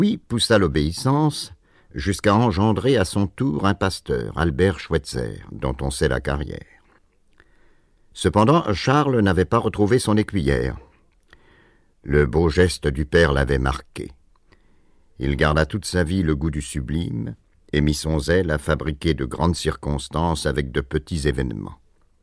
Puis poussa l'obéissance jusqu'à engendrer à son tour un pasteur, Albert Schweitzer, dont on sait la carrière. Cependant, Charles n'avait pas retrouvé son écuyère. Le beau geste du père l'avait marqué. Il garda toute sa vie le goût du sublime et mit son zèle à fabriquer de grandes circonstances avec de petits événements.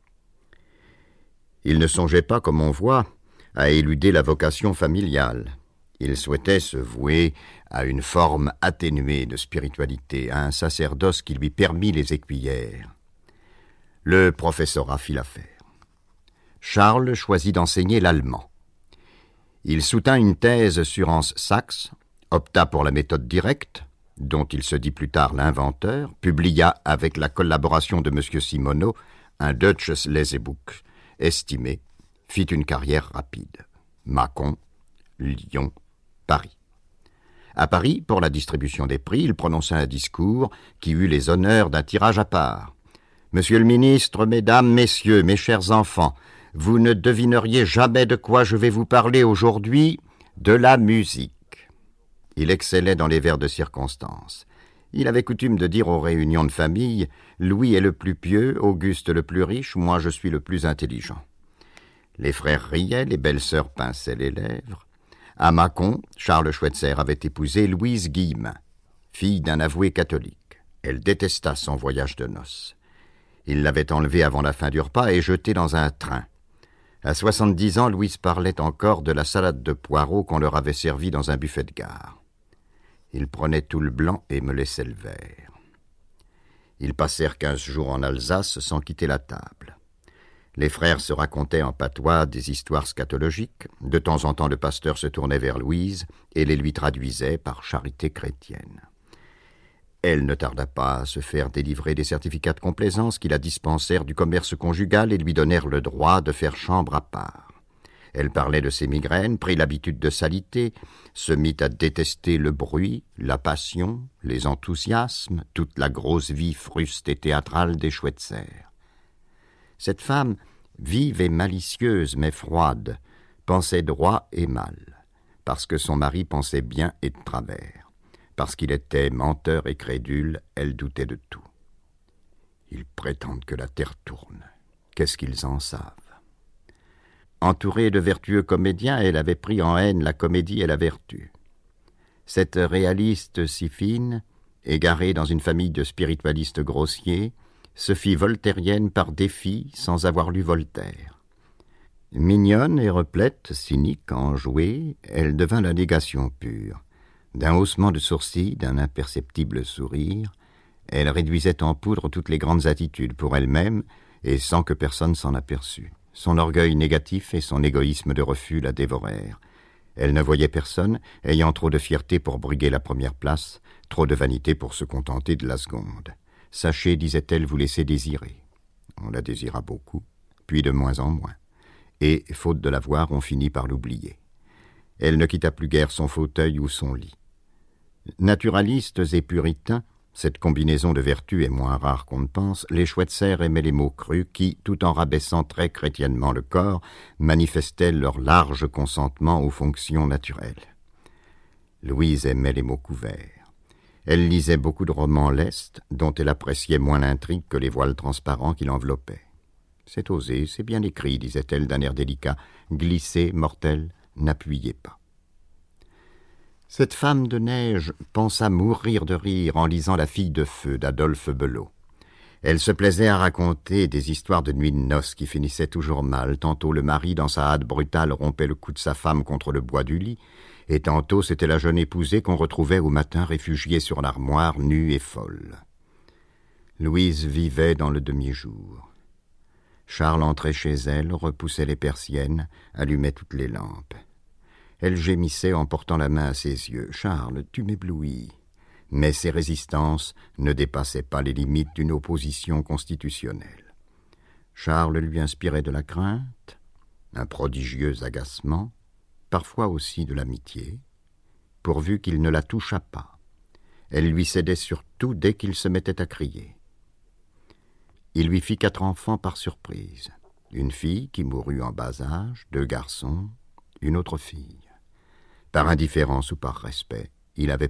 Il ne songeait pas, comme on voit, à éluder la vocation familiale. Il souhaitait se vouer à une forme atténuée de spiritualité, à un sacerdoce qui lui permit les écuyères. Le professorat fit l'affaire. Charles choisit d'enseigner l'allemand. Il soutint une thèse sur Hans Sachs, opta pour la méthode directe, dont il se dit plus tard l'inventeur, publia avec la collaboration de M. Simoneau un Deutsches Lesebuch estimé, fit une carrière rapide. Mâcon, Lyon, Paris. À Paris, pour la distribution des prix, il prononça un discours qui eut les honneurs d'un tirage à part. « Monsieur le ministre, mesdames, messieurs, mes chers enfants, vous ne devineriez jamais de quoi je vais vous parler aujourd'hui, de la musique. » Il excellait dans les vers de circonstance. Il avait coutume de dire aux réunions de famille « Louis est le plus pieux, Auguste le plus riche, moi je suis le plus intelligent. » Les frères riaient, les belles-sœurs pinçaient les lèvres. À Mâcon, Charles Schweitzer avait épousé Louise Guillemin, fille d'un avoué catholique. Elle détesta son voyage de noces. Il l'avait enlevée avant la fin du repas et jetée dans un train. À 70 ans, Louise parlait encore de la salade de poireaux qu'on leur avait servie dans un buffet de gare. Ils prenaient tout le blanc et me laissaient le vert. Ils passèrent 15 jours en Alsace sans quitter la table. Les frères se racontaient en patois des histoires scatologiques. De temps en temps, le pasteur se tournait vers Louise et les lui traduisait par charité chrétienne. Elle ne tarda pas à se faire délivrer des certificats de complaisance qui la dispensèrent du commerce conjugal et lui donnèrent le droit de faire chambre à part. Elle parlait de ses migraines, prit l'habitude de s'aliter, se mit à détester le bruit, la passion, les enthousiasmes, toute la grosse vie fruste et théâtrale des Schweitzer. Cette femme, vive et malicieuse mais froide, pensait droit et mal, parce que son mari pensait bien et de travers. Parce qu'il était menteur et crédule, elle doutait de tout. Ils prétendent que la terre tourne. Qu'est-ce qu'ils en savent? Entourée de vertueux comédiens, elle avait pris en haine la comédie et la vertu. Cette réaliste si fine, égarée dans une famille de spiritualistes grossiers, se fit voltairienne par défi sans avoir lu Voltaire. Mignonne et replète, cynique, enjouée, elle devint la négation pure. D'un haussement de sourcils, d'un imperceptible sourire, elle réduisait en poudre toutes les grandes attitudes pour elle-même et sans que personne s'en aperçût. Son orgueil négatif et son égoïsme de refus la dévorèrent. Elle ne voyait personne, ayant trop de fierté pour briguer la première place, trop de vanité pour se contenter de la seconde. « Sachez, disait-elle, vous laisser désirer. » On la désira beaucoup, puis de moins en moins. Et, faute de la voir, on finit par l'oublier. Elle ne quitta plus guère son fauteuil ou son lit. Naturalistes et puritains, cette combinaison de vertus est moins rare qu'on ne pense, les Schweitzer aimaient les mots crus qui, tout en rabaissant très chrétiennement le corps, manifestaient leur large consentement aux fonctions naturelles. Louise aimait les mots couverts. Elle lisait beaucoup de romans lestes, dont elle appréciait moins l'intrigue que les voiles transparents qui l'enveloppaient. « C'est osé, c'est bien écrit, disait-elle d'un air délicat. Glissez, mortel, n'appuyez pas. » Cette femme de neige pensa mourir de rire en lisant La fille de feu d'Adolphe Belot. Elle se plaisait à raconter des histoires de nuit de noces qui finissaient toujours mal. Tantôt le mari, dans sa hâte brutale, rompait le cou de sa femme contre le bois du lit, et tantôt c'était la jeune épousée qu'on retrouvait au matin réfugiée sur l'armoire, nue et folle. Louise vivait dans le demi-jour. Charles entrait chez elle, repoussait les persiennes, allumait toutes les lampes. Elle gémissait en portant la main à ses yeux. « Charles, tu m'éblouis. » Mais ses résistances ne dépassaient pas les limites d'une opposition constitutionnelle. Charles lui inspirait de la crainte, un prodigieux agacement, parfois aussi de l'amitié, pourvu qu'il ne la touchât pas. Elle lui cédait surtout dès qu'il se mettait à crier. Il lui fit 4 enfants par surprise. Une fille qui mourut en bas âge, 2 garçons, une autre fille. Par indifférence ou par respect, il avait